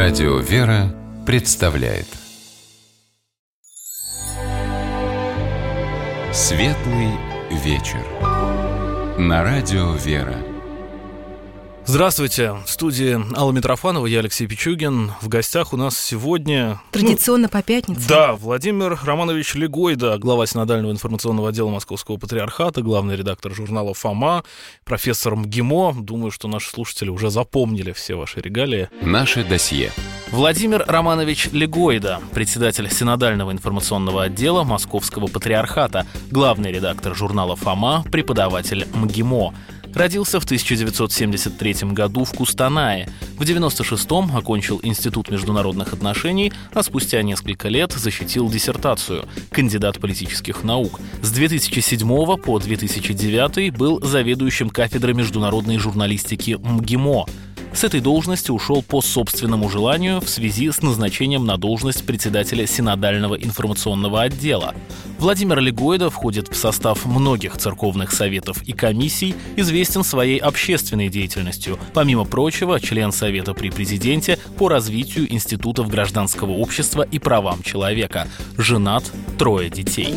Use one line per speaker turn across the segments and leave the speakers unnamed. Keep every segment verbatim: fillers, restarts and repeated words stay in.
Радио «Вера» представляет Светлый вечер на Радио «Вера».
Здравствуйте, в студии Алла Митрофанова, я Алексей Пичугин. В гостях у нас сегодня...
Традиционно ну, по пятницам.
Да, Владимир Романович Легойда, глава Синодального информационного отдела Московского Патриархата, главный редактор журнала «Фома», профессор МГИМО. Думаю, что наши слушатели уже запомнили все ваши регалии.
Наше досье.
Владимир Романович Легойда, председатель Синодального информационного отдела Московского Патриархата, главный редактор журнала «Фома», преподаватель МГИМО. Родился в тысяча девятьсот семьдесят третьем году в Кустанае. В девяносто шестом окончил Институт международных отношений, а спустя несколько лет защитил диссертацию «Кандидат политических наук». С две тысячи седьмого по две тысячи девятый был заведующим кафедрой международной журналистики МГИМО. С этой должности ушел по собственному желанию в связи с назначением на должность председателя Синодального информационного отдела. Владимир Легойда входит в состав многих церковных советов и комиссий, известен своей общественной деятельностью. Помимо прочего, член Совета при президенте по развитию институтов гражданского общества и правам человека. Женат, трое детей.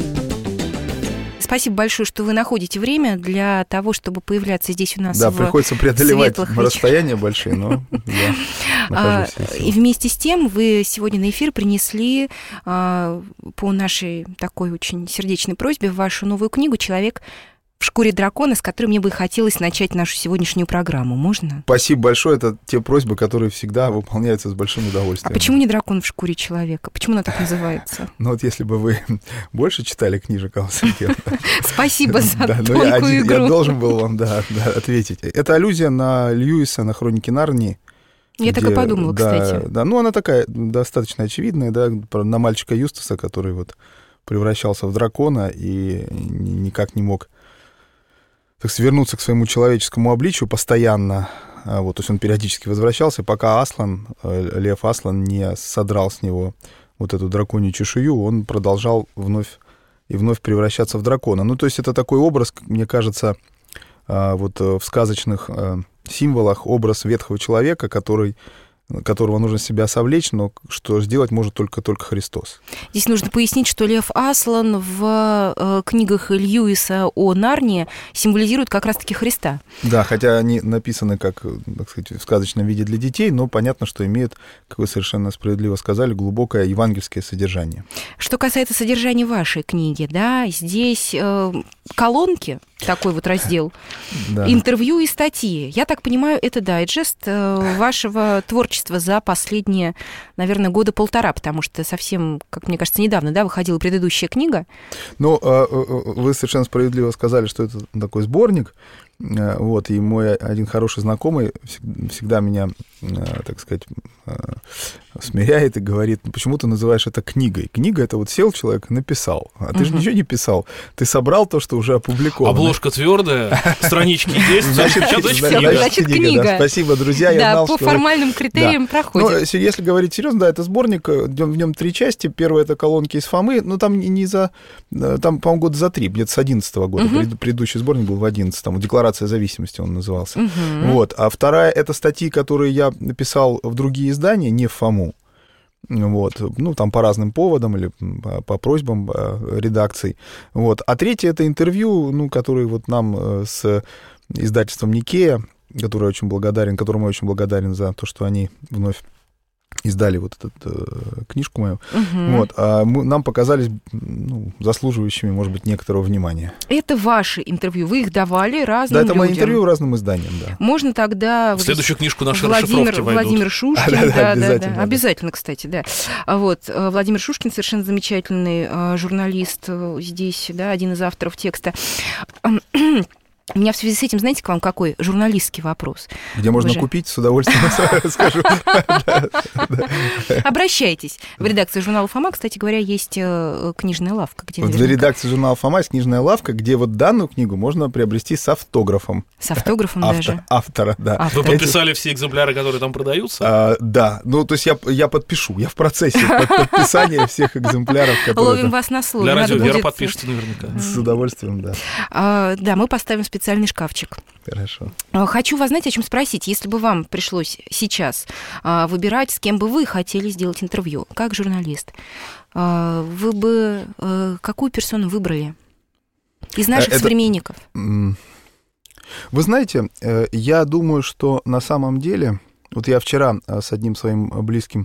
Спасибо большое, что вы находите время для того, чтобы появляться здесь у нас.
Да,
в
приходится преодолевать
светлых
расстояния большие, но я нахожусь здесь.
И вместе с тем вы сегодня на эфир принесли по нашей такой очень сердечной просьбе вашу новую книгу «Человек в шкуре дракона», с которой мне бы хотелось начать нашу сегодняшнюю программу. Можно?
Спасибо большое. Это те просьбы, которые всегда выполняются с большим удовольствием.
А почему не дракон в шкуре человека? Почему она так называется?
Ну вот если бы вы больше читали книжек Аллы Сергеевны.
Спасибо за тонкую игру.
Я должен был вам ответить. Это аллюзия на Льюиса, на «Хроники Нарнии».
Я так и подумала, кстати.
Да, ну она такая достаточно очевидная, да, на мальчика Юстаса, который вот превращался в дракона и никак не мог так свернуться к своему человеческому обличию постоянно. Вот, то есть он периодически возвращался, пока Аслан, Лев Аслан не содрал с него вот эту драконью чешую, он продолжал вновь и вновь превращаться в дракона. Ну, то есть это такой образ, мне кажется, вот в сказочных символах, образ ветхого человека, который... которого нужно себя совлечь, но что сделать может только, только Христос.
Здесь нужно пояснить, что Лев Аслан в э, книгах Льюиса о Нарнии символизирует как раз-таки Христа.
Да, хотя они написаны, как, так сказать, в сказочном виде для детей, но понятно, что имеют, как вы совершенно справедливо сказали, глубокое евангельское содержание.
Что касается содержания вашей книги, да, здесь э, колонки, такой вот раздел, да. Интервью и статьи. Я так понимаю, это дайджест э, вашего творчества за последние, наверное, года полтора, потому что совсем, как мне кажется, недавно, да, выходила предыдущая книга.
Ну, вы совершенно справедливо сказали, что это такой сборник, вот, и мой один хороший знакомый всегда меня, так сказать, смиряет и говорит, ну, почему ты называешь это книгой? Книга — это вот сел человек и написал, а ты же ничего не писал, ты собрал то, что уже опубликовано.
Обложка твердая, странички есть, значит,
книга.
Спасибо, друзья, я знал,
что... Да, по формальным критериям проходит.
Если говорить серьезно, да, это сборник, в нем три части. Первая — это колонки из Фомы, но там не за... Там, по-моему, года за три, где-то с одиннадцатого года. Uh-huh. Предыдущий сборник был в одиннадцатом. «Декларация зависимости» он назывался. Uh-huh. Вот. А вторая — это статьи, которые я написал в другие издания, не в Фому. Вот. Ну, там по разным поводам или по, по просьбам редакций. Вот. А третье — это интервью, ну, которые вот нам с издательством «Никея», который очень благодарен, которому я очень благодарен за то, что они вновь издали вот эту э, книжку мою, угу. Вот, а мы, нам показались, ну, заслуживающими, может быть, некоторого внимания.
Это ваши интервью, вы их давали разным людям?
Да, это мои интервью разным изданиям, да.
Можно тогда...
В следующую книжку наши
Владимир,
расшифровки войдут.
Владимир Шушкин,
да, да,
да,
обязательно,
да, да,
да.
обязательно, кстати, да. Вот, Владимир Шушкин, совершенно замечательный журналист здесь, да, один из авторов текста. У меня в связи с этим, знаете, к вам какой журналистский вопрос?
Где можно купить, с удовольствием скажу.
Обращайтесь. В редакции журнала «Фома», кстати говоря, есть книжная лавка.
В редакции журнала «Фома» есть книжная лавка, где вот данную книгу можно приобрести с автографом.
С автографом даже?
Автора, да.
Вы подписали все экземпляры, которые там продаются?
Да. Ну, то есть я подпишу. Я в процессе подписания всех экземпляров, которые...
Ловим вас на слове.
Для радио «Вера» подпишите наверняка.
С удовольствием, да.
Да, мы поставим специально специальный шкафчик.
Хорошо.
Хочу вас, знаете, о чем спросить. Если бы вам пришлось сейчас выбирать, с кем бы вы хотели сделать интервью, как журналист, вы бы какую персону выбрали из наших Это... современников?
Вы знаете, я думаю, что на самом деле... Вот я вчера с одним своим близким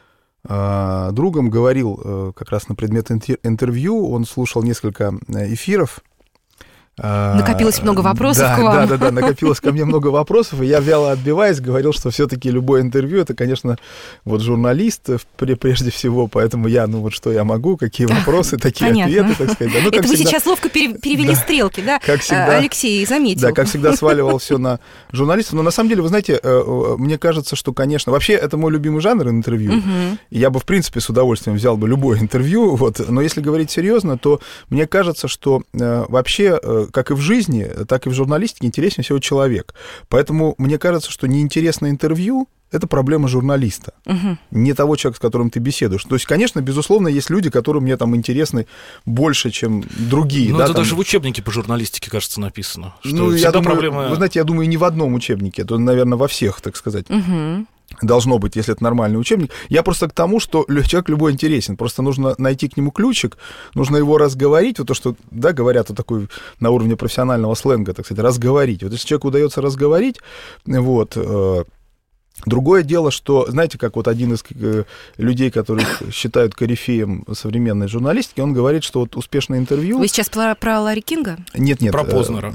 другом говорил как раз на предмет интервью, он слушал несколько эфиров.
Накопилось много вопросов
да,
к вам.
Да, да, да, накопилось ко мне много вопросов, и я вяло отбиваясь говорил, что все-таки любое интервью — это, конечно, вот журналист прежде всего, поэтому я, ну вот что я могу, какие вопросы, такие
Понятно.
Ответы, так сказать. Да, ну,
это вы
всегда...
сейчас ловко перевели да. стрелки, да?
Как всегда,
Алексей заметил.
Да, как всегда сваливал все на журналистов, но на самом деле, вы знаете, мне кажется, что, конечно, вообще это мой любимый жанр интервью, угу. Я бы, в принципе, с удовольствием взял бы любое интервью, вот, но если говорить серьезно, то мне кажется, что вообще, как и в жизни, так и в журналистике интереснее всего человек. Поэтому мне кажется, что неинтересное интервью — это проблема журналиста, угу. Не того человека, с которым ты беседуешь. То есть, конечно, безусловно, есть люди, которые мне там интересны больше, чем другие.
Ну,
да,
это
там...
даже в учебнике по журналистике, кажется, написано. Что
ну, я думаю,
проблема...
вы знаете, я думаю, не в одном учебнике, это, наверное, во всех, так сказать.
Угу.
Должно быть, если это нормальный учебник. Я просто к тому, что человек любой интересен. Просто нужно найти к нему ключик, нужно его разговорить. Вот то, что, да, говорят вот такой на уровне профессионального сленга, так сказать, разговорить. Вот если человеку удается разговорить, вот... Другое дело, что, знаете, как вот один из людей, которых считают корифеем современной журналистики, он говорит, что вот успешное интервью...
Вы сейчас про, про Ларри Кинга?
Нет, нет.
Про Познера.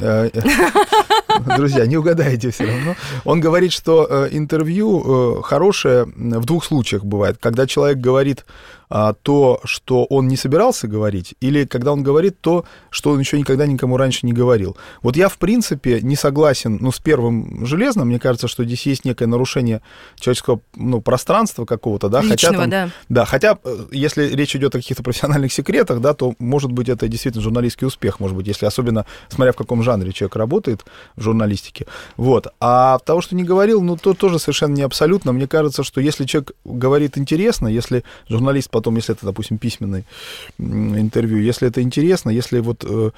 Друзья, не угадаете все равно. Он говорит, что интервью хорошее в двух случаях бывает. Когда человек говорит то, что он не собирался говорить, или когда он говорит то, что он еще никогда никому раньше не говорил. Вот я, в принципе, не согласен, ну, с первым железным. Мне кажется, что здесь есть некое нарушение человеческого, ну, пространства какого-то, да.
Личного,
хотя там,
да.
Да, хотя, если речь идет о каких-то профессиональных секретах, да, то, может быть, это действительно журналистский успех, может быть, если особенно, смотря в каком жанре человек работает в журналистике. Вот. А того, что не говорил, ну, то тоже совершенно не абсолютно. Мне кажется, что если человек говорит интересно, если журналист потом, если это, допустим, письменное интервью, если это интересно, если вот э,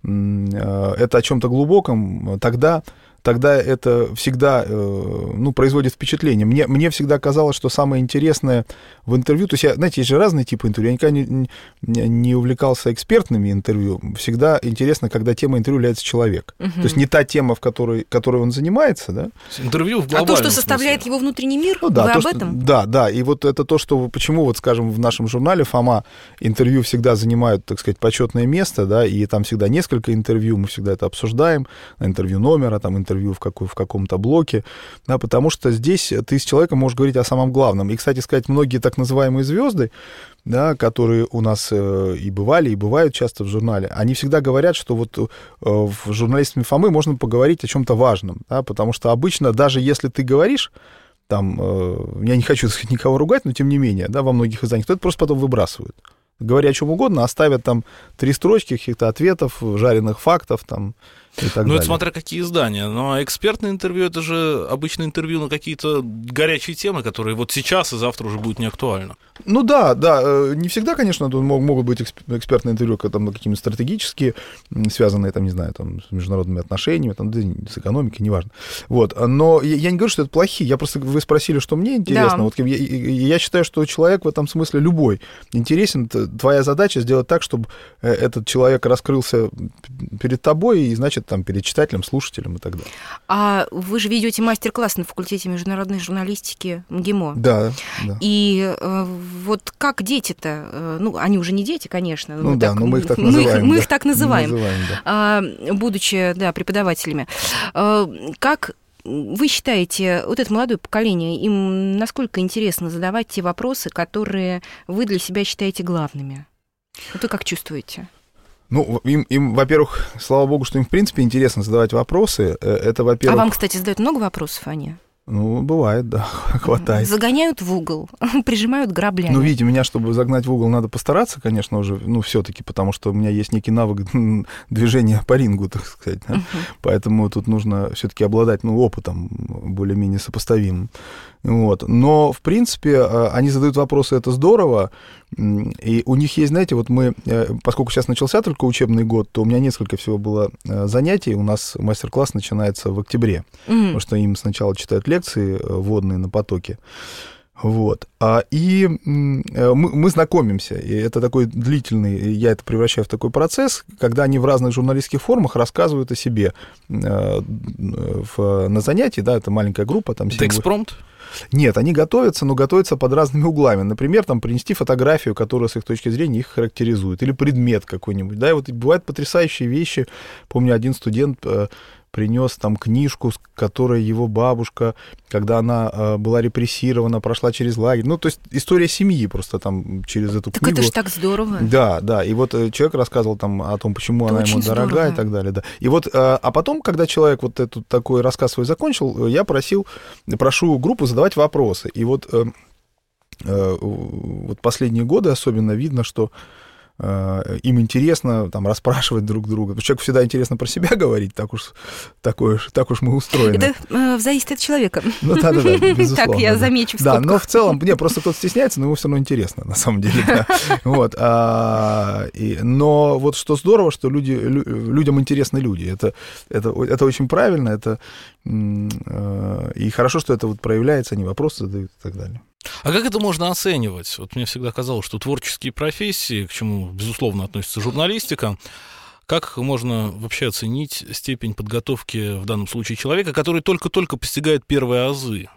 э, это о чем-то глубоком, тогда, тогда это всегда э, ну, производит впечатление. Мне, мне всегда казалось, что самое интересное в интервью, то есть, я, знаете, есть же разные типы интервью, я никогда не, не, не увлекался экспертными интервью, всегда интересно, когда тема интервью является человек. Угу. То есть не та тема, в которой, которой он занимается, да?
Интервью в глобальном
А то, что составляет
смысле.
Его внутренний мир,
ну, да,
вы
то,
об
что,
этом?
Да, да, и вот это то, что, почему, вот, скажем, в нашем журнале «Фома» интервью всегда занимают, так сказать, почетное место, да, и там всегда несколько интервью, мы всегда это обсуждаем, интервью номера, там интервью в, какой, в каком-то блоке, да, потому что здесь ты с человеком можешь говорить о самом главном. И, кстати сказать, многие так называемые звезды, да, которые у нас и бывали, и бывают часто в журнале, они всегда говорят, что вот в журналистами «Фомы» можно поговорить о чем-то важном, да, потому что обычно, даже если ты говоришь, там, я не хочу, так сказать, никого ругать, но тем не менее, да, во многих изданиях, то это просто потом выбрасывают. Говоря о чем угодно, оставят там три строчки каких-то ответов, жареных фактов там и так
ну,
далее.
это смотря какие издания. Но экспертное интервью — это же обычно интервью на какие-то горячие темы, которые вот сейчас и завтра уже будут не актуальны.
Ну да, да, не всегда, конечно, могут быть экспертные интервью, там, какие-то стратегические, связанные, там, не знаю, там, с международными отношениями, там, с экономикой, неважно. Вот. Но я не говорю, что это плохие, я просто, вы спросили, что мне интересно. Да. Вот, я, я считаю, что человек в этом смысле любой интересен. Твоя задача сделать так, чтобы этот человек раскрылся перед тобой и, значит, там, перед читателем, слушателем и так далее.
А вы же ведете мастер-класс на факультете международной журналистики МГИМО.
Да, да.
И вот как дети-то, ну, они уже не дети, конечно.
Ну да,
так,
но мы их так называем.
Мы, мы
да.
их так называем,
называем да.
а, будучи, да, преподавателями. А, как вы считаете, вот это молодое поколение, им насколько интересно задавать те вопросы, которые вы для себя считаете главными? Вот вы как чувствуете?
Ну, им, им, во-первых, слава богу, что им, в принципе, интересно задавать вопросы. Это, во-первых...
А вам, кстати, задают много вопросов они?
Ну, бывает, да, хватает.
Загоняют в угол, прижимают граблями.
Ну, видите, меня, чтобы загнать в угол, надо постараться, конечно, уже, ну, все-таки, потому что у меня есть некий навык движения по рингу, так сказать. Да? Uh-huh. Поэтому тут нужно все-таки обладать, ну, опытом более-менее сопоставимым. Вот. Но, в принципе, они задают вопросы, это здорово. И у них есть, знаете, вот мы, поскольку сейчас начался только учебный год, то у меня несколько всего было занятий. У нас мастер-класс начинается в октябре, mm-hmm. потому что им сначала читают лекции вводные на потоке. Вот. И мы, мы знакомимся, и это такой длительный, я это превращаю в такой процесс, когда они в разных журналистских формах рассказывают о себе в, на занятии, да, это маленькая группа. Там
это экспромт?
Нет, они готовятся, но готовятся под разными углами. Например, там принести фотографию, которая с их точки зрения их характеризует, или предмет какой-нибудь, да, и вот бывают потрясающие вещи. Помню, один студент принес там книжку, с которой его бабушка, когда она э, была репрессирована, прошла через лагерь. Ну, то есть история семьи просто там через эту
так
книгу.
Так это же так здорово.
Да, да. И вот человек рассказывал там о том, почему это она ему дорога здорово. И так далее. Да. И вот, э, а потом, когда человек вот этот такой рассказ свой закончил, я просил, прошу группу задавать вопросы. И вот, э, э, вот последние годы особенно видно, что им интересно там расспрашивать друг друга. Потому что человеку всегда интересно про себя говорить, так уж, такое, так уж мы устроены.
Это э, зависит от человека.
Ну да-да-да, безусловно.
Так я замечу в
Да,
скобках.
но в целом, не, просто кто-то стесняется, но ему все равно интересно, на самом деле. Да. Вот, а, и, но вот что здорово, что люди, лю, людям интересны люди. Это, это, это очень правильно, это, э, и хорошо, что это вот проявляется, они вопросы задают и так далее.
А как это можно оценивать? Вот мне всегда казалось, что творческие профессии, к чему, безусловно, относится журналистика, как можно вообще оценить степень подготовки в данном случае человека, который только-только постигает первые азы?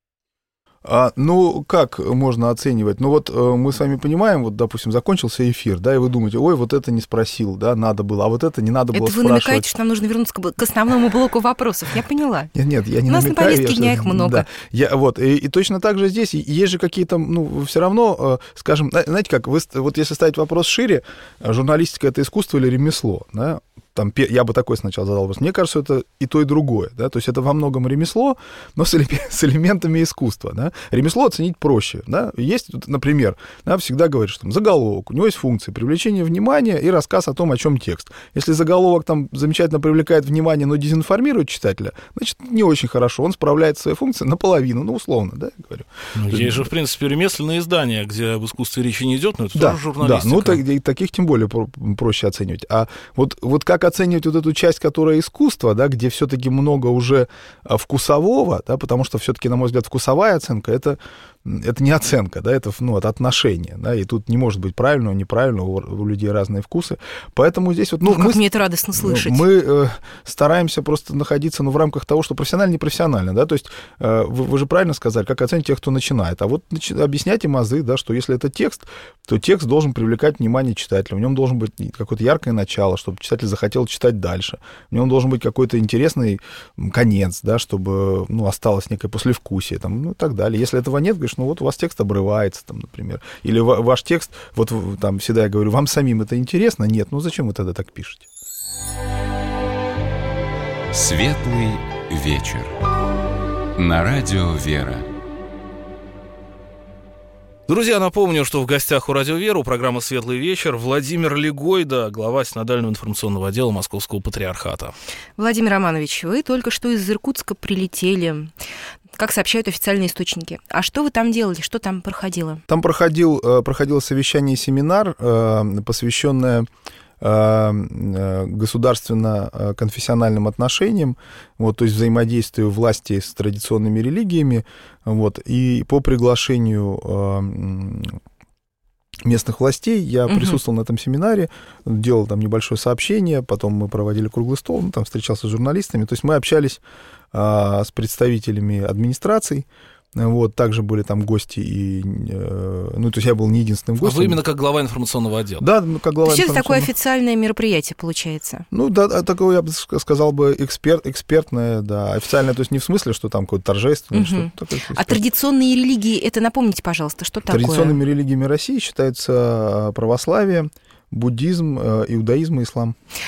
А, ну, как можно оценивать? Ну, вот мы с вами понимаем, вот, допустим, закончился эфир, да, и вы думаете, ой, вот это не спросил, да, надо было, а вот это не надо было спрашивать.
Это вы намекаете, что нам нужно вернуться к основному блоку вопросов, я поняла.
Нет, нет, я не намекаю.
У нас на повестке дня их много.
Да, я, вот, и, и точно так же здесь, есть же какие-то, ну, все равно, скажем, знаете как, вы, вот если ставить вопрос шире, журналистика — это искусство или ремесло, да? Там, я бы такой сначала задал вопрос. Мне кажется, это и то, и другое. Да? То есть это во многом ремесло, но с элементами искусства. Да? Ремесло оценить проще. Да? Есть, например, да, всегда говорят, что там заголовок, у него есть функции привлечения внимания и рассказ о том, о чем текст. Если заголовок там замечательно привлекает внимание, но дезинформирует читателя, значит, не очень хорошо. Он справляет свои функции наполовину, ну, условно, да, я говорю.
Ну, есть же, в принципе, ремесленные издания, где об искусстве речи не идет, но это
да,
тоже журналистика.
Да, ну, так, таких тем более проще оценивать. А вот, вот как оценивать вот эту часть, которая искусство, да, где все-таки много уже вкусового, да, потому что все-таки, на мой взгляд, вкусовая оценка — это, это не оценка, да, это, ну, это отношение, да, и тут не может быть правильного, неправильного, у, у людей разные вкусы, поэтому здесь вот... Ну,
ну
мы,
как мне это радостно слышать.
Мы э, стараемся просто находиться, ну, в рамках того, что профессионально, не профессионально, да, то есть э, вы, вы же правильно сказали, как оценить тех, кто начинает, а вот начи- объяснять им азы, да, что если это текст, то текст должен привлекать внимание читателя, в нем должен быть какое-то яркое начало, чтобы читатель захотел читать дальше, в нем должен быть какой-то интересный конец, да, чтобы, ну, осталось некое послевкусие, там, ну, и так далее. Если этого нет, говоришь, ну, вот у вас текст обрывается, там, например, или ваш текст, вот там всегда я говорю, вам самим это интересно? Нет, ну, зачем вы тогда так пишете?
Светлый вечер. На радио «Вера».
Друзья, напомню, что в гостях у Радио Вера, у программы «Светлый вечер» Владимир Легойда, глава Синодального информационного отдела Московского патриархата.
Владимир Романович, вы только что из Иркутска прилетели, как сообщают официальные источники. А что вы там делали, что там проходило?
Там проходил, проходило совещание и семинар, посвященное государственно-конфессиональным отношениям, вот, то есть взаимодействию власти с традиционными религиями, вот, и по приглашению местных властей я угу. присутствовал на этом семинаре, делал там небольшое сообщение, потом мы проводили круглый стол, ну, там встречался с журналистами, то есть мы общались а, с представителями администраций. Вот, также были там гости, и, ну, то есть я был не единственным гостем.
А вы именно как глава информационного отдела?
Да, как глава
информационного.
Это
такое официальное мероприятие получается?
Ну, да, такое, я бы сказал бы, эксперт, экспертное, да, официальное, то есть не в смысле, что там какое-то торжественное, угу. что-то такое.
А традиционные религии, это напомните, пожалуйста, что такое?
Традиционными религиями России считаются православие, буддизм, иудаизм и ислам.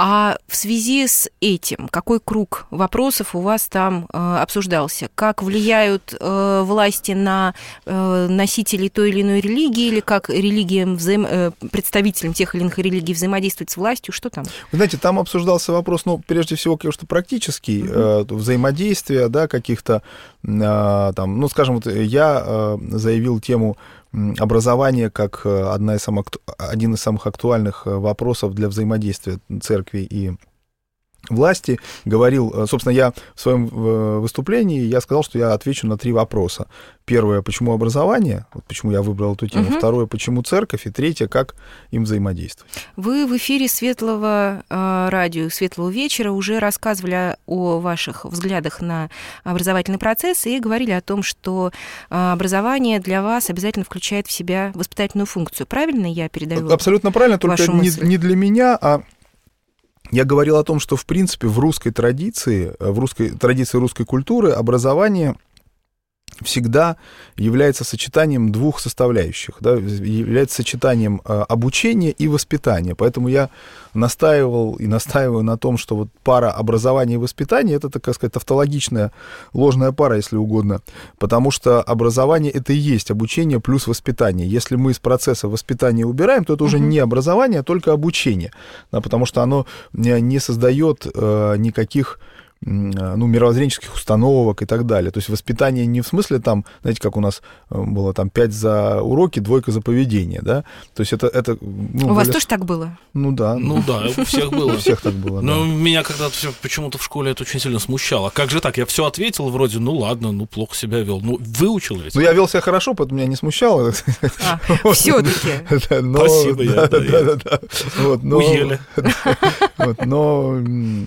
А в связи с этим, какой круг вопросов у вас там э, обсуждался? Как влияют э, власти на э, носителей той или иной религии, или как религиям, взаим... э, представителям тех или иных религий взаимодействовать с властью? Что там?
Вы знаете, там обсуждался вопрос, ну, прежде всего, конечно, практический, mm-hmm. э, взаимодействия, да, каких-то, э, там, ну, скажем, вот я э, заявил тему образование как одна из самых, один из самых актуальных вопросов для взаимодействия церкви и власти. Говорил, собственно, я в своем выступлении, я сказал, что я отвечу на три вопроса. Первое, почему образование, вот почему я выбрал эту тему. Угу. Второе, почему церковь. И третье, как им взаимодействовать.
Вы в эфире Светлого э, радио, Светлого вечера уже рассказывали о ваших взглядах на образовательный процесс и говорили о том, что э, образование для вас обязательно включает в себя воспитательную функцию. Правильно я передаю?
Абсолютно правильно, только не, не для меня, а я говорил о том, что, в принципе, в русской традиции, в русской традиции русской культуры образование всегда является сочетанием двух составляющих, да, является сочетанием обучения и воспитания. Поэтому я настаивал и настаиваю на том, что вот пара образования и воспитания — это, так сказать, тавтологичная ложная пара, если угодно, потому что образование — это и есть обучение плюс воспитание. Если мы из процесса воспитания убираем, то это уже uh-huh. не образование, а только обучение, да, потому что оно не создает э, никаких ну, мировоззренческих установок и так далее. То есть воспитание не в смысле там, знаете, как у нас было там пять за уроки, двойка за поведение, да? То есть это... это ну,
у вас
более...
тоже так было?
Ну да.
Ну да, у всех было.
У всех так было, да.
Но меня когда-то почему-то в школе это очень сильно смущало. Как же так? Я все ответил вроде, ну ладно, ну плохо себя вел. Ну, выучил ведь.
Ну, я вел себя хорошо, поэтому меня не смущало.
А, все-таки.
Спасибо, я. Уели.
Но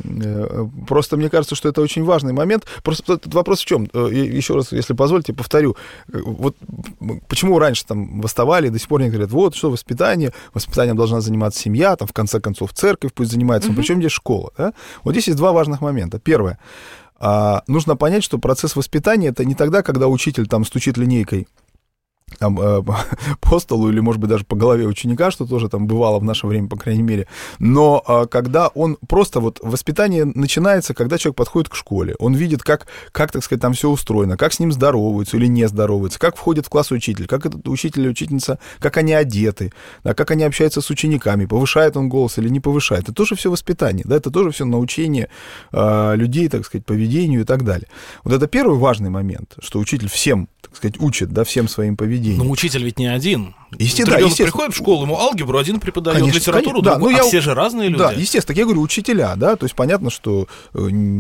просто мне кажется, что это очень важный момент. Просто этот вопрос в чем? Еще раз, если позволите, повторю. Вот почему раньше там восставали, до сих пор они говорят, вот, что воспитание, воспитанием должна заниматься семья, там, в конце концов, церковь пусть занимается, но при чем здесь школа? Да? Вот здесь есть два важных момента. Первое. Нужно понять, что процесс воспитания — это не тогда, когда учитель там стучит линейкой там, э, по столу или, может быть, даже по голове ученика, что тоже там бывало в наше время, по крайней мере. Но э, когда он просто вот воспитание начинается, когда человек подходит к школе, он видит, как, как, так сказать, там все устроено, как с ним здороваются или не здороваются, как входит в класс учитель, как этот учитель или учительница, как они одеты, да, как они общаются с учениками, повышает он голос или не повышает. Это тоже все воспитание, да, это тоже все научение э, людей, так сказать, поведению и так далее. Вот это первый важный момент, что учитель всем, так сказать, учит, да, всем своим поведением.
Но учитель ведь не один.
Естественно,
ребенок
естественно.
приходит в школу, ему алгебру один преподает,
конечно,
литературу
конечно,
другой,
да,
а
я,
все же разные люди.
Да, естественно, так я говорю, учителя, да, то есть понятно, что э,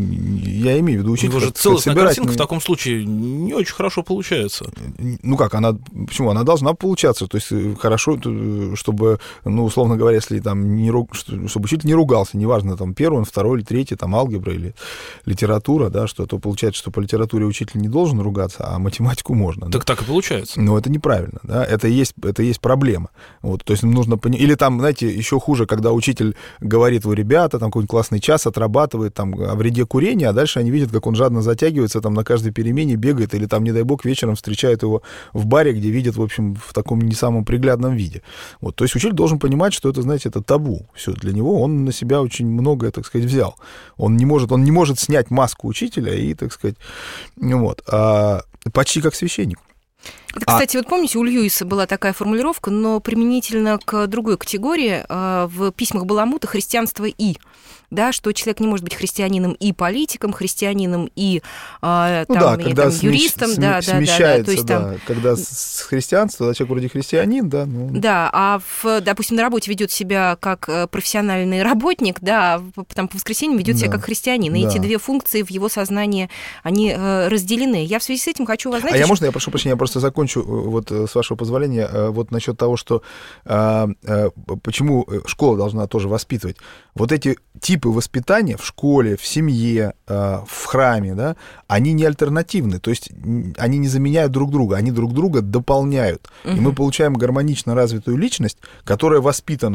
я имею в виду учителя.
У него же целостная картинка в таком случае не очень хорошо получается.
Ну как, она, почему? Она должна получаться, то есть хорошо, чтобы, ну, условно говоря, если там, не, чтобы учитель не ругался, неважно, там, первый, второй или третий, там, алгебра или литература, да, что то получается, что по литературе учитель не должен ругаться, а математику можно.
Так
да?
так и получается.
Но это неправильно, да, это и есть, это и есть проблема. Вот, то есть нужно понимать. Или там, знаете, еще хуже, когда учитель говорит, вы, ребята, там какой-нибудь классный час отрабатывает там о вреде курения, а дальше они видят, как он жадно затягивается, там на каждой перемене бегает, или там, не дай бог, вечером встречают его в баре, где видят, в общем, в таком не самом приглядном виде. Вот, то есть учитель должен понимать, что это, знаете, это табу. Все для него, он на себя очень многое, так сказать, взял. Он не может, он не может снять маску учителя и, так сказать, вот, а, почти как священник.
Это, кстати, а... вот помните, у Льюиса была такая формулировка, но применительно к другой категории в письмах Баламута «христианство и». Да, что человек не может быть христианином и политиком, христианином и, а,
ну,
там,
да,
и
когда
там,
смещ...
юристом.
См...
Да,
смещается,
да, да, то есть,
да,
там...
когда с христианства, да, человек вроде христианин, да. Ну...
Да, а, в, допустим, на работе ведет себя как профессиональный работник, да, а там, по воскресеньям ведет да. себя как христианин. И да. эти две функции в его сознании, они разделены. Я в связи с этим хочу вас, знаете...
А я,
еще...
можно, я прошу прощения, я просто закончу, вот, с вашего позволения, вот насчет того, что а, а, почему школа должна тоже воспитывать. Вот эти типы воспитания в школе, в семье, в храме, да, они не альтернативны, то есть они не заменяют друг друга, они друг друга дополняют. Угу. И мы получаем гармонично развитую личность, которая воспитана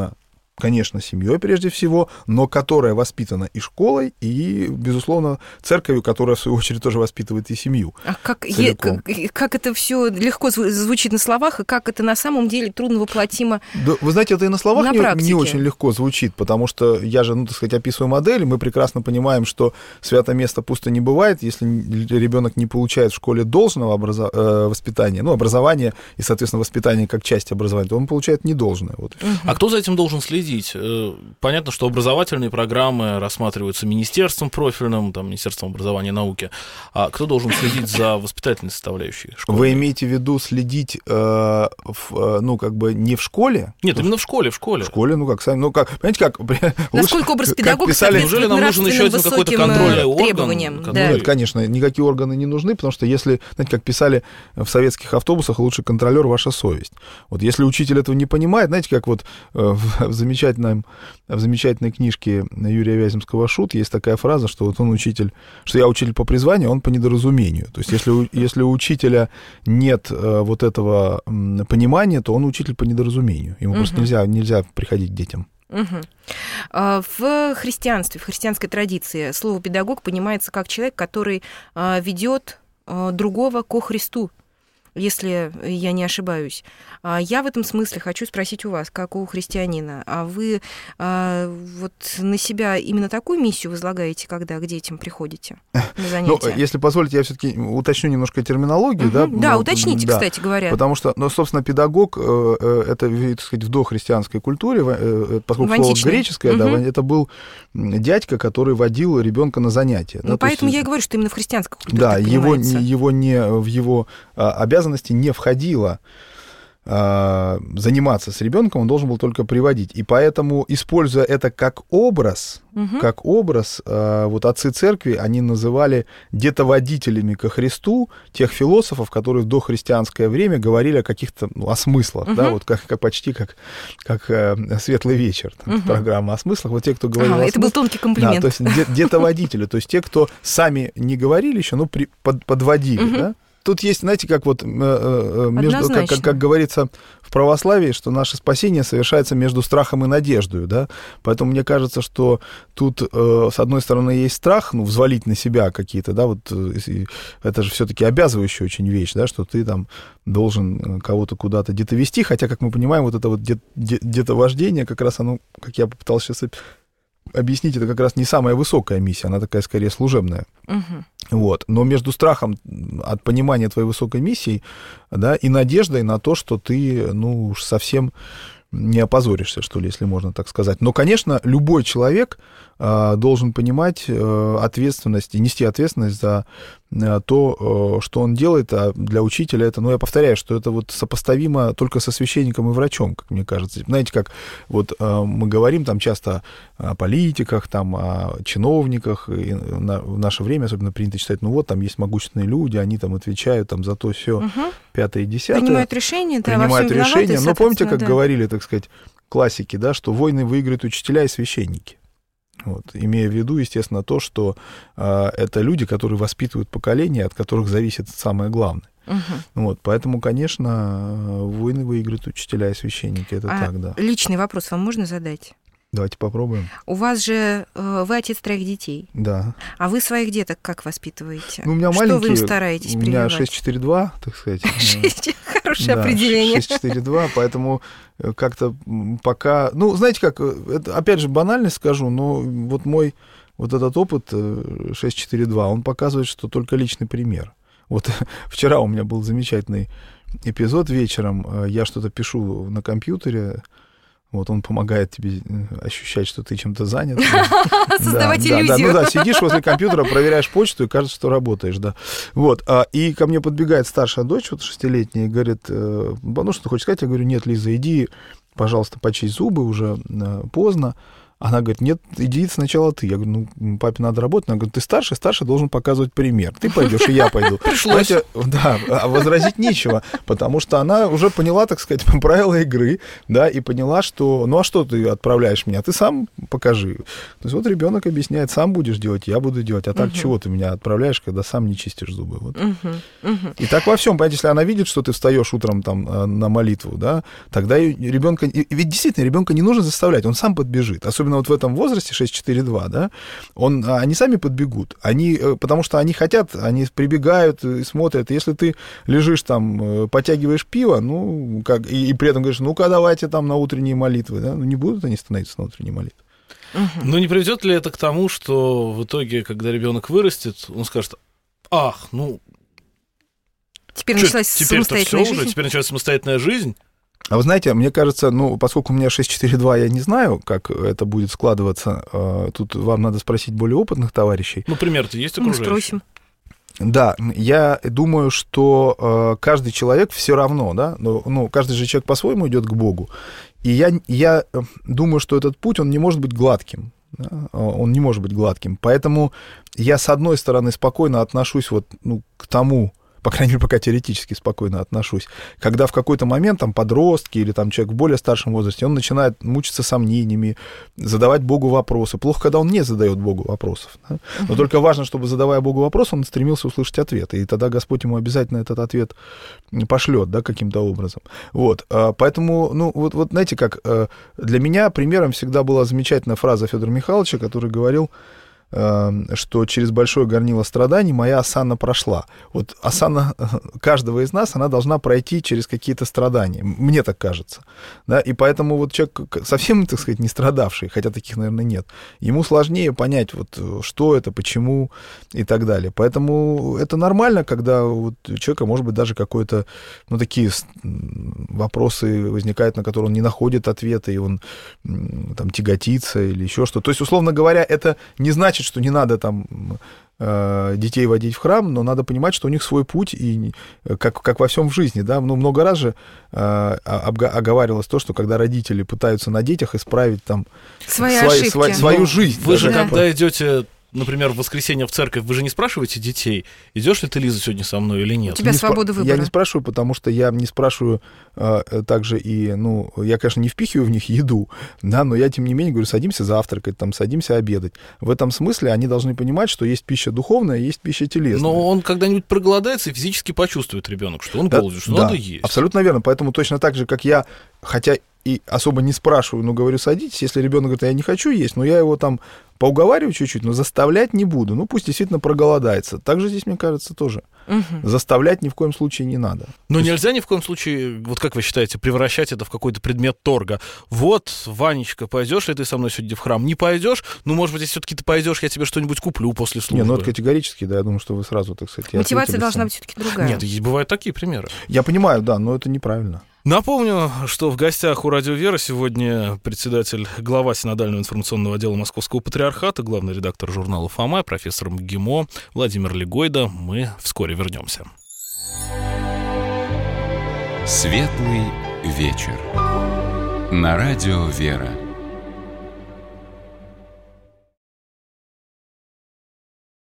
конечно, семьей прежде всего, но которая воспитана и школой, и, безусловно, церковью, которая, в свою очередь, тоже воспитывает и семью.
А как, е, как, как это все легко звучит на словах, и как это на самом деле трудно воплотимо
да, вы знаете, это и на словах
на
не, не очень легко звучит, потому что я же, ну, так сказать, описываю модель, мы прекрасно понимаем, что святое место пусто не бывает, если ребенок не получает в школе должного образа... э, воспитания, ну, образования и, соответственно, воспитания как часть образования, то он получает недолжное. Вот.
Угу. А кто за этим должен следить? Понятно, что образовательные программы рассматриваются министерством профильным, там, Министерством образования и науки. А кто должен следить за воспитательной составляющей школы?
Вы имеете в виду следить, э, в, ну, как бы не в школе?
Нет, именно в школе, в школе.
В школе, ну, как, ну, как, понимаете, как...
Насколько образ педагога
неужели нам нужен еще один какой-то контрольный орган?
Да.
Нет, конечно, никакие органы не нужны, потому что если, знаете, как писали в советских автобусах, лучший контролер — ваша совесть. Вот если учитель этого не понимает, знаете, как вот в, в замечательном в замечательной книжке Юрия Вяземского «Шут» есть такая фраза, что вот он учитель, что я учитель по призванию, он по недоразумению. То есть если, если у учителя нет вот этого понимания, то он учитель по недоразумению. Ему угу. просто нельзя, нельзя приходить к детям.
Угу. В христианстве, в христианской традиции слово «педагог» понимается как человек, который ведет другого ко Христу, если я не ошибаюсь. Я в этом смысле хочу спросить у вас, как у христианина, а вы а, вот на себя именно такую миссию возлагаете, когда к детям приходите на занятия?
Ну, если позволите, я все-таки уточню немножко терминологию. Угу. Да,
да, уточните, да, кстати говоря.
Потому что, ну, собственно, педагог, это, так сказать, в дохристианской культуре, поскольку слово греческое, угу. да, это был дядька, который водил ребенка на занятия.
Ну, да, поэтому есть, я и говорю, что именно в христианской культуре. Да,
его, его не в его обязанности не входило а, заниматься с ребенком, он должен был только приводить. И поэтому, используя это как образ, угу. как образ, а, вот отцы церкви, они называли детоводителями ко Христу тех философов, которые в дохристианское время говорили о каких-то, ну, о смыслах, угу. да, вот как, как почти как, как э, «Светлый вечер», там, угу. программа о смыслах. Вот те, кто говорил
ага,
о
это
смыслах,
был тонкий комплимент.
Да, то есть детоводители, то есть те, кто сами не говорили еще, но при, под, подводили, угу. да. Тут есть, знаете, как вот, между, как, как, как говорится в православии, что наше спасение совершается между страхом и надеждой, да, поэтому мне кажется, что тут, с одной стороны, есть страх, ну, взвалить на себя какие-то, да, вот, это же все-таки обязывающая очень вещь, да, что ты там должен кого-то куда-то где-то вести, хотя, как мы понимаем, вот это вот где-то вождение, как раз оно, как я попытался сейчас объяснить, это как раз не самая высокая миссия, она такая скорее служебная. Угу. Вот. Но между страхом от понимания твоей высокой миссии, да, и надеждой на то, что ты, ну, уж совсем не опозоришься, что ли, если можно так сказать. Но, конечно, любой человек э, должен понимать э, ответственность и нести ответственность за э, то, э, что он делает, а для учителя это, ну, я повторяю, что это вот сопоставимо только со священником и врачом, как мне кажется. Знаете, как вот э, мы говорим там часто о политиках, там, о чиновниках, и на, в наше время особенно принято считать, ну вот, там есть могущественные люди, они там отвечают там за то все, угу. пятое и десятое.
Принимают решения, да,
принимают
во всем
решения.
виноваты,
но помните, как
да.
говорили, так сказать, классики, да, что войны выиграют учителя и священники. Вот, имея в виду, естественно, то, что э, это люди, которые воспитывают поколения, от которых зависит самое главное. Угу. Вот, поэтому, конечно, войны выиграют учителя и священники. Это
а
так, да.
Личный вопрос вам можно задать?
Давайте попробуем.
У вас же, вы отец троих детей.
Да.
А вы своих деток как воспитываете?
Ну, у меня
что
маленькие,
вы им стараетесь прививать?
У меня шесть четыре два, так сказать.
Хорошее определение.
шесть четыре два, поэтому как-то пока... Ну, знаете как, это, опять же, банальность скажу, но вот мой вот этот опыт шесть четыре два, он показывает, что только личный пример. Вот вчера у меня был замечательный эпизод вечером, я что-то пишу на компьютере, вот он помогает тебе ощущать, что ты чем-то занят.
Создавать
да,
иллюзию.
Да, да, ну да, сидишь возле компьютера, проверяешь почту, и кажется, что работаешь, да. Вот, и ко мне подбегает старшая дочь, вот шестилетняя, и говорит, ну, что ты хочешь сказать? Я говорю, нет, Лиза, иди, пожалуйста, почисть зубы, уже поздно. Она говорит, нет, иди сначала ты. Я говорю, ну, папе надо работать. Она говорит, ты старший, старший должен показывать пример. Ты пойдешь, и я пойду.
Пришлось.
Знаете, да, а возразить нечего, потому что она уже поняла, так сказать, правила игры, да, и поняла, что, ну, а что ты отправляешь меня? Ты сам покажи. То есть вот ребенок объясняет, сам будешь делать, я буду делать. А так угу. чего ты меня отправляешь, когда сам не чистишь зубы? Вот.
Угу. Угу.
И так во всем, понимаете, если она видит, что ты встаешь утром там на молитву, да, тогда ребенка, ведь действительно ребенка не нужно заставлять, он сам подбежит. Особенно вот в этом возрасте шесть четыре два, да, он, они сами подбегут, они, потому что они хотят, они прибегают и смотрят. Если ты лежишь там, потягиваешь пиво, ну, как, и, и при этом говоришь, ну-ка, давайте там на утренние молитвы, да, ну, не будут они становиться на утренние молитвы.
Угу. Но не приведет ли это к тому, что в итоге, когда ребенок вырастет, он скажет, ах, ну,
теперь
чё,
началась самостоятельная жизнь.
Уже, теперь началась самостоятельная жизнь.
А вы знаете, мне кажется, ну, поскольку у меня шесть четыре два, я не знаю, как это будет складываться. Тут вам надо спросить более опытных товарищей.
Ну, пример-то есть окружающий?
Мы спросим.
Да, я думаю, что э, каждый человек все равно, да, ну, ну, каждый же человек по-своему идет к Богу. И я, я думаю, что этот путь, он не может быть гладким. Да? Он не может быть гладким. Поэтому я, с одной стороны, спокойно отношусь вот, ну, к тому, по крайней мере, пока теоретически спокойно отношусь, когда в какой-то момент там подростки или там человек в более старшем возрасте, он начинает мучиться сомнениями, задавать Богу вопросы. Плохо, когда он не задает Богу вопросов. Да? Но только важно, чтобы, задавая Богу вопрос, он стремился услышать ответ. И тогда Господь ему обязательно этот ответ пошлет, да, каким-то образом. Вот. Поэтому, ну, вот, вот знаете, как для меня примером всегда была замечательная фраза Федора Михайловича, который говорил, что через большое горнило страданий моя осанна прошла. Вот осанна каждого из нас, она должна пройти через какие-то страдания. Мне так кажется. Да? И поэтому вот человек совсем, так сказать, не страдавший, хотя таких, наверное, нет, ему сложнее понять, вот, что это, почему и так далее. Поэтому это нормально, когда вот у человека, может быть, даже какое-то, ну, такие вопросы возникают, на которые он не находит ответа, и он там тяготится или еще что-то. То есть, условно говоря, это не значит, что не надо там э, детей водить в храм, но надо понимать, что у них свой путь, и как, как во всем в жизни, да, ну, много раз же э, оговаривалось то, что когда родители пытаются на детях исправить там
свои
свой,
ошибки.
свой, свою жизнь.
Вы же,
да.
когда идете, например, в воскресенье в церковь, вы же не спрашиваете детей, идешь ли ты, Лиза, сегодня со мной или нет?
У тебя
не
свобода
спра-
выбора.
Я не спрашиваю, потому что я не спрашиваю э, также и, ну, я, конечно, не впихиваю в них еду, да, но я, тем не менее, говорю, садимся завтракать, там, садимся обедать. В этом смысле они должны понимать, что есть пища духовная, есть пища телесная.
Но он когда-нибудь проголодается и физически почувствует ребенок, что он
да,
голоден, что
да,
надо есть.
Абсолютно верно. Поэтому точно так же, как я, хотя и особо не спрашиваю, но говорю, садитесь, если ребенок говорит, я не хочу есть, но я его там поуговариваю чуть-чуть, но заставлять не буду. Ну, пусть действительно проголодается. Так же здесь, мне кажется, тоже. Угу. Заставлять ни в коем случае не надо.
Но
То
нельзя ни в коем случае, вот как вы считаете, превращать это в какой-то предмет торга. Вот, Ванечка, пойдешь ли ты со мной сегодня в храм? Не пойдешь? Ну, может быть, если все-таки ты пойдешь, я тебе что-нибудь куплю после службы.
Не, ну это категорически, да, я думаю, что вы сразу, так сказать...
Мотивация должна быть все-таки другая.
Нет, бывают такие примеры.
Я понимаю, да, но это неправильно.
Напомню, что в гостях у «Радио Вера» сегодня председатель, глава Синодального информационного отдела Московского Патриархата, главный редактор журнала «Фома», профессор МГИМО Владимир Легойда. Мы вскоре вернемся.
Светлый вечер. На «Радио Вера».